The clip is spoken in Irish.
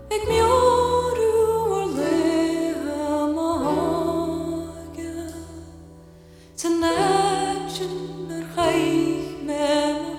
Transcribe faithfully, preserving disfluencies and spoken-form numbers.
Ik mjor uur liggen magen. Ten action er geig met